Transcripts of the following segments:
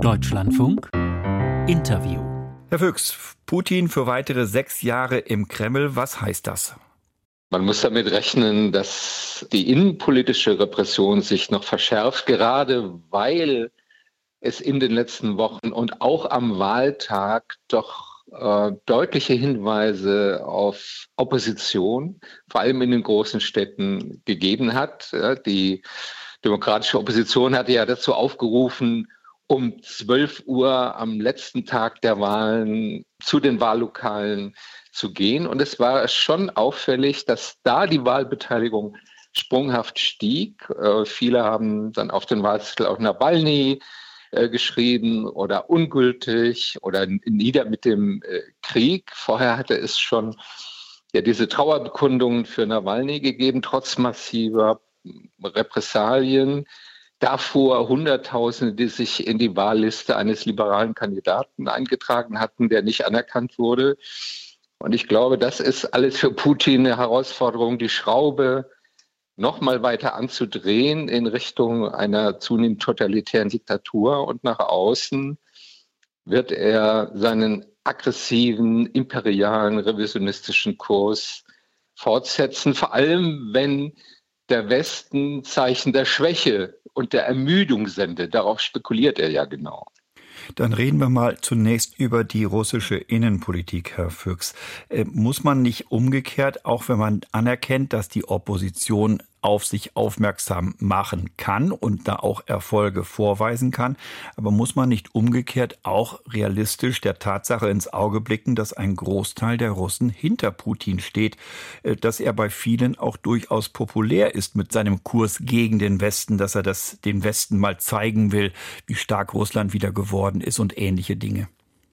Deutschlandfunk Interview. Herr Fuchs, Putin für weitere 6 Jahre im Kreml, was heißt das? Man muss damit rechnen, dass die innenpolitische Repression sich noch verschärft, gerade weil es in den letzten Wochen und auch am Wahltag doch deutliche Hinweise auf Opposition, vor allem in den großen Städten, gegeben hat. Die demokratische Opposition hatte ja dazu aufgerufen, um 12 Uhr am letzten Tag der Wahlen zu den Wahllokalen zu gehen. Und es war schon auffällig, dass da die Wahlbeteiligung sprunghaft stieg. Viele haben dann auf den Wahlzettel auch Nawalny geschrieben oder ungültig oder nieder mit dem Krieg. Vorher hatte es schon diese Trauerbekundungen für Nawalny gegeben, trotz massiver Repressalien. Davor Hunderttausende, die sich in die Wahlliste eines liberalen Kandidaten eingetragen hatten, der nicht anerkannt wurde. Und ich glaube, das ist alles für Putin eine Herausforderung, die Schraube noch mal weiter anzudrehen in Richtung einer zunehmend totalitären Diktatur. Und nach außen wird er seinen aggressiven, imperialen, revisionistischen Kurs fortsetzen, vor allem wenn der Westen Zeichen der Schwäche und der Ermüdung sendet. Darauf spekuliert er ja genau. Dann reden wir mal zunächst über die russische Innenpolitik, Herr Fuchs. Muss man nicht umgekehrt, auch wenn man anerkennt, dass die Opposition auf sich aufmerksam machen kann und da auch Erfolge vorweisen kann, aber muss man nicht umgekehrt auch realistisch der Tatsache ins Auge blicken, dass ein Großteil der Russen hinter Putin steht, dass er bei vielen auch durchaus populär ist mit seinem Kurs gegen den Westen, dass er das den Westen mal zeigen will, wie stark Russland wieder geworden ist und ähnliche Dinge?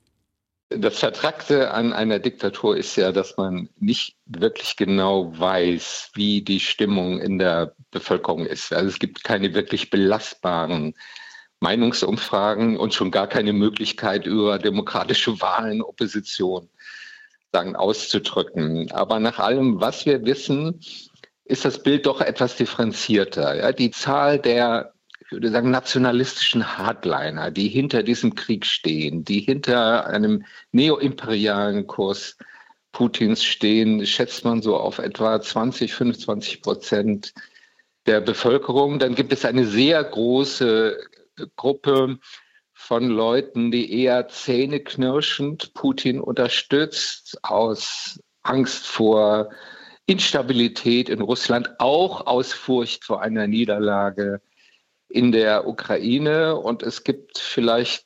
Das Vertrackte an einer Diktatur ist ja, dass man nicht wirklich genau weiß, wie die Stimmung in der Bevölkerung ist. Also es gibt keine wirklich belastbaren Meinungsumfragen und schon gar keine Möglichkeit, über demokratische Wahlen Opposition auszudrücken. Aber nach allem, was wir wissen, ist das Bild doch etwas differenzierter. Ja, die Zahl der, ich würde sagen, nationalistischen Hardliner, die hinter diesem Krieg stehen, die hinter einem neoimperialen Kurs Putins stehen, schätzt man so auf etwa 20-25% der Bevölkerung. Dann gibt es eine sehr große Gruppe von Leuten, die eher zähneknirschend Putin unterstützt, aus Angst vor Instabilität in Russland, auch aus Furcht vor einer Niederlage in der Ukraine, und es gibt vielleicht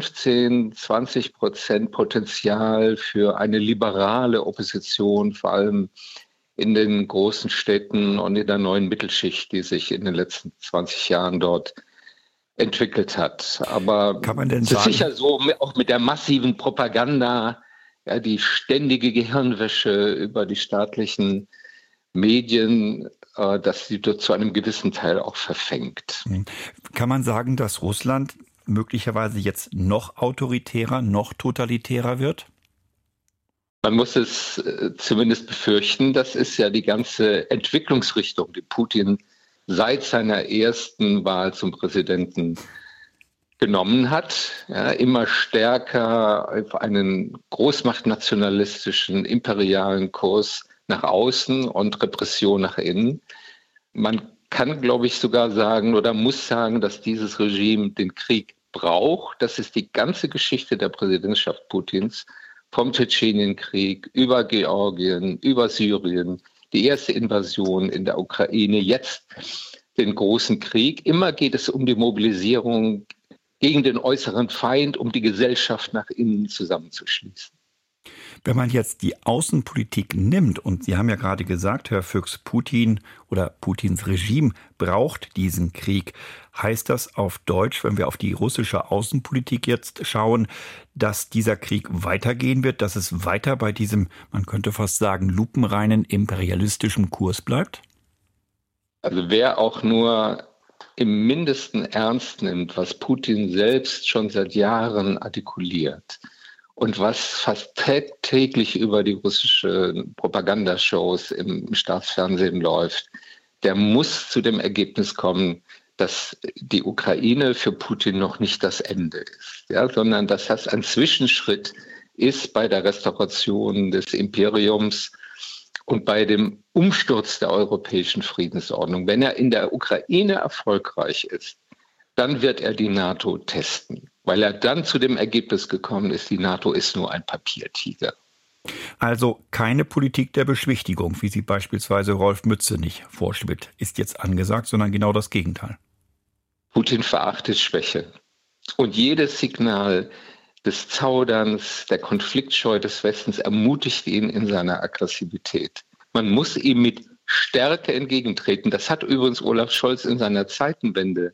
15-20% Potenzial für eine liberale Opposition, vor allem in den großen Städten und in der neuen Mittelschicht, die sich in den letzten 20 Jahren dort entwickelt hat. Aber kann man denn es ist sicher so, auch mit der massiven Propaganda, ja, die ständige Gehirnwäsche über die staatlichen Medien, dass sie dort zu einem gewissen Teil auch verfängt. Kann man sagen, dass Russland möglicherweise jetzt noch autoritärer, noch totalitärer wird? Man muss es zumindest befürchten. Das ist ja die ganze Entwicklungsrichtung, die Putin seit seiner ersten Wahl zum Präsidenten genommen hat. Ja, immer stärker auf einen großmachtnationalistischen, imperialen Kurs nach außen und Repression nach innen. Man kann, glaube ich, sogar sagen oder muss sagen, dass dieses Regime den Krieg braucht. Das ist die ganze Geschichte der Präsidentschaft Putins, vom Tschetschenienkrieg über Georgien, über Syrien, die erste Invasion in der Ukraine, jetzt den großen Krieg. Immer geht es um die Mobilisierung gegen den äußeren Feind, um die Gesellschaft nach innen zusammenzuschließen. Wenn man jetzt die Außenpolitik nimmt, und Sie haben ja gerade gesagt, Herr Fuchs, Putin oder Putins Regime braucht diesen Krieg, heißt das auf Deutsch, wenn wir auf die russische Außenpolitik jetzt schauen, dass dieser Krieg weitergehen wird, dass es weiter bei diesem, man könnte fast sagen, lupenreinen imperialistischen Kurs bleibt? Also wer auch nur im Mindesten ernst nimmt, was Putin selbst schon seit Jahren artikuliert, und was fast täglich über die russischen Propagandashows im Staatsfernsehen läuft, der muss zu dem Ergebnis kommen, dass die Ukraine für Putin noch nicht das Ende ist, ja, sondern dass das ein Zwischenschritt ist bei der Restauration des Imperiums und bei dem Umsturz der europäischen Friedensordnung. Wenn er in der Ukraine erfolgreich ist, dann wird er die NATO testen, weil er dann zu dem Ergebnis gekommen ist, die NATO ist nur ein Papiertiger. Also keine Politik der Beschwichtigung, wie sie beispielsweise Rolf Mützenich vorschwebt, ist jetzt angesagt, sondern genau das Gegenteil. Putin verachtet Schwäche. Und jedes Signal des Zauderns, der Konfliktscheu des Westens ermutigt ihn in seiner Aggressivität. Man muss ihm mit Stärke entgegentreten. Das hat übrigens Olaf Scholz in seiner Zeitenwende-Rede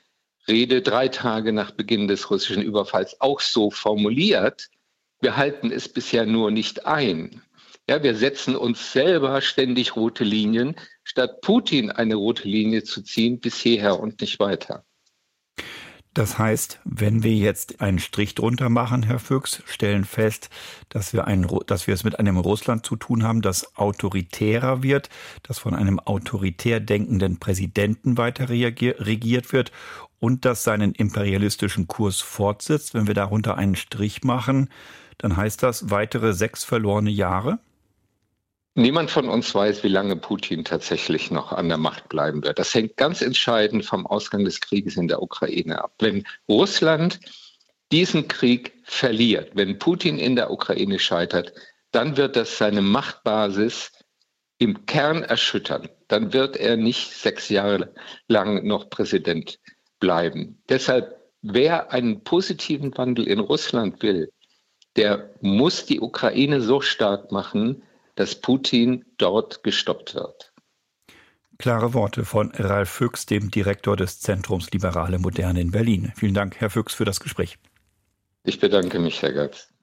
3 Tage nach Beginn des russischen Überfalls auch so formuliert. Wir halten es bisher nur nicht ein. Ja, wir setzen uns selber ständig rote Linien, statt Putin eine rote Linie zu ziehen, bis hierher und nicht weiter. Das heißt, wenn wir jetzt einen Strich drunter machen, Herr Fuchs, stellen fest, dass wir es mit einem Russland zu tun haben, das autoritärer wird, das von einem autoritär denkenden Präsidenten weiter regiert wird und das seinen imperialistischen Kurs fortsetzt. Wenn wir darunter einen Strich machen, dann heißt das weitere 6 verlorene Jahre? Niemand von uns weiß, wie lange Putin tatsächlich noch an der Macht bleiben wird. Das hängt ganz entscheidend vom Ausgang des Krieges in der Ukraine ab. Wenn Russland diesen Krieg verliert, wenn Putin in der Ukraine scheitert, dann wird das seine Machtbasis im Kern erschüttern. Dann wird er nicht 6 Jahre lang noch Präsident bleiben. Deshalb, wer einen positiven Wandel in Russland will, der muss die Ukraine so stark machen, dass Putin dort gestoppt wird. Klare Worte von Ralf Fuchs, dem Direktor des Zentrums Liberale Moderne in Berlin. Vielen Dank, Herr Fuchs, für das Gespräch. Ich bedanke mich, Herr Götz.